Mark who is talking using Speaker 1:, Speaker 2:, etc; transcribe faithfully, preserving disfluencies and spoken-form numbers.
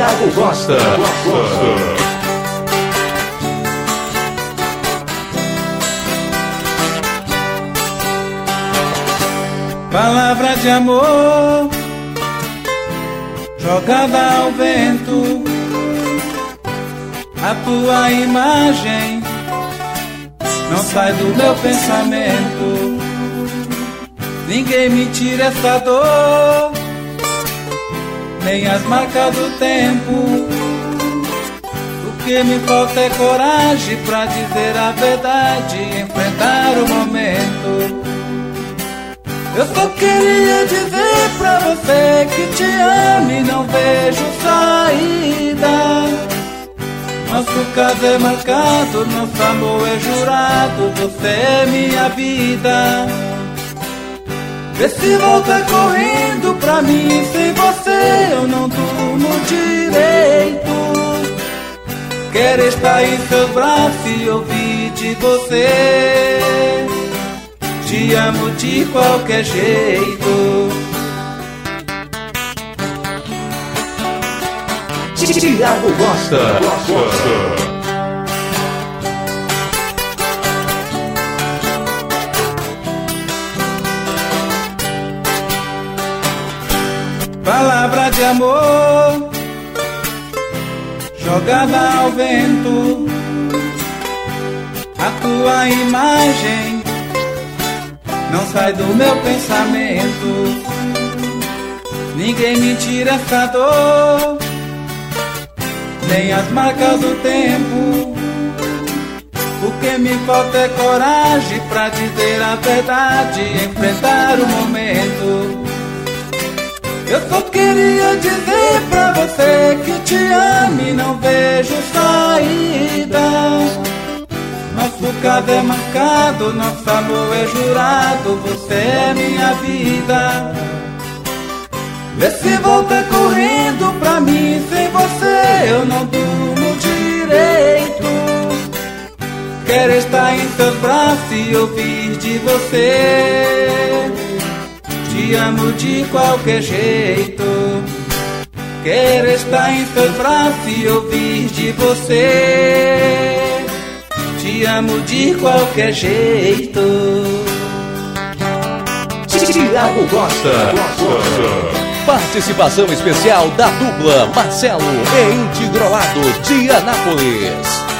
Speaker 1: Tiago Costa.
Speaker 2: Palavra de amor jogada ao vento, a tua imagem não sai do meu pensamento. Ninguém me tira essa dor, nem as marcas do tempo. O que me falta é coragem pra dizer a verdade, enfrentar o momento. Eu só queria dizer pra você que te amo e não vejo saída. Nosso caso é marcado, nosso amor é jurado, você é minha vida. Vê se volta correndo pra mim, sem você eu não durmo direito. Quero estar em seus braços e ouvir de você. Te amo de qualquer jeito.
Speaker 1: Tiago Costa.
Speaker 2: Palavra de amor jogada ao vento, a tua imagem não sai do meu pensamento. Ninguém me tira essa dor, nem as marcas do tempo. O que me falta é coragem pra dizer a verdade, enfrentar o momento. Eu só queria dizer pra você que te amo e não vejo saída. Nosso caso é marcado, nosso amor é jurado, você é minha vida. Vê se volta correndo pra mim, sem você eu não durmo direito. Quero estar em seus braços e ouvir de você. Te amo de qualquer jeito. Quero estar em seus braços e ouvir de você. Te amo de qualquer jeito.
Speaker 1: Tiago Costa.
Speaker 3: Participação especial da dupla Marcelo e Intigrolado de Anápolis.